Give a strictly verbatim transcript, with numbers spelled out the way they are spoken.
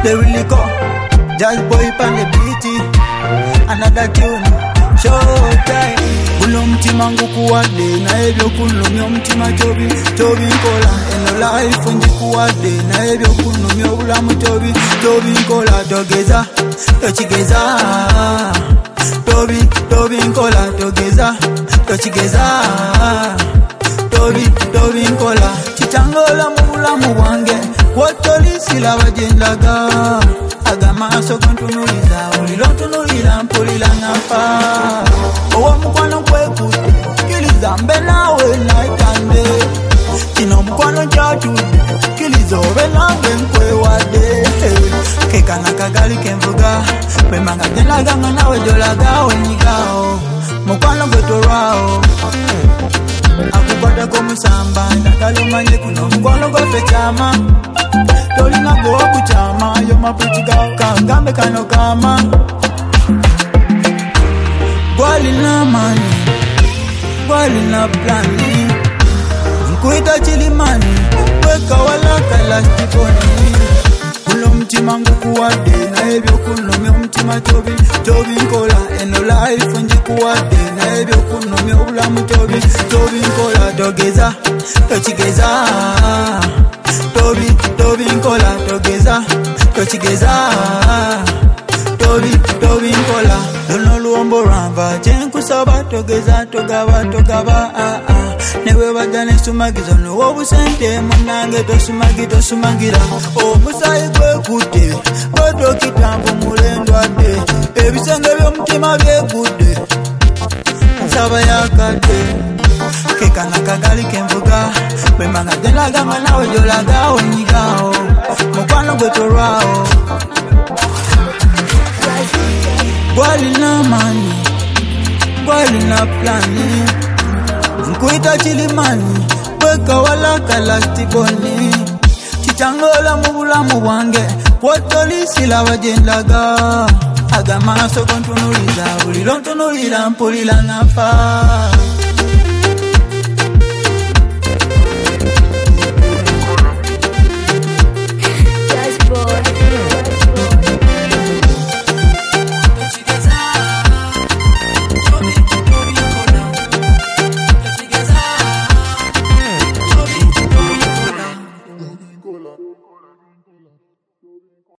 they really go. Just boy pan the beat, another tune, showtime. Bulo mtima ngukuwade, na ebyo kunumyo mtima tobi, tobi nkola. Eno life njikuwade, na ebyo kunumyo bulamu tobi, tobi nkola. Togeza, tochigeza, tobi, tobi nkola. Togeza, tochigeza, tobi, tobi nkola. Chichangola mubulamu wange, kwatolisi la wajendaga. Agamaso kontunuliza, ulilontunulila mpulila ngapa. Owa mkwano kwekude, kiliza mbe nawe naitande. Kino mkwano chatude, kiliza obe nawe mkwe wade. Keka nakagali kemvuga, wemanga jenaga nawe jolaga wenyigao. Mkwano kwetorao, akubata komusamba, nakalo manye kuno mkwano kwefe chama. Tolina go kuchama, yo mapuchiga kangambe kano kama. Gwali na mani, gwali na plani. Nkuita chilimani, weka walaka lastikoni. Ulo mtima ngukuwade, na ebyo kunumyo mtima tobi, tobi nkola. Eno life njikuwade, na ebyo kunumyo bulamu tobi, tobi nkola. Togeza, tochigeza, tobi, tobi nkola. Togeza, tochigeza, tobi, tobi nkola. Lono luombo ramba, chenkusaba. Togeza, togaba, togaba, ah ah. Newe wajane sumagizo, no wobu sente. Munange tosumagi, tosumagira. O musayi kwe kude, koto kitambu mulendo ade. Ebisenge byo mtima bye kude, nsaba yakade. Keka nakagali kemvuga, wemanga jenaga nawe jolaga wenyigao. Mukwano gwetorwao, gwali na mani, gwali na plani. Nkuita chilimani, weka walaka lastikoni. Chichangola mubulamu wange, kwatolisi la wajendaga. Agamaso kontunuliza, ulilontunulila mpulila ngapa.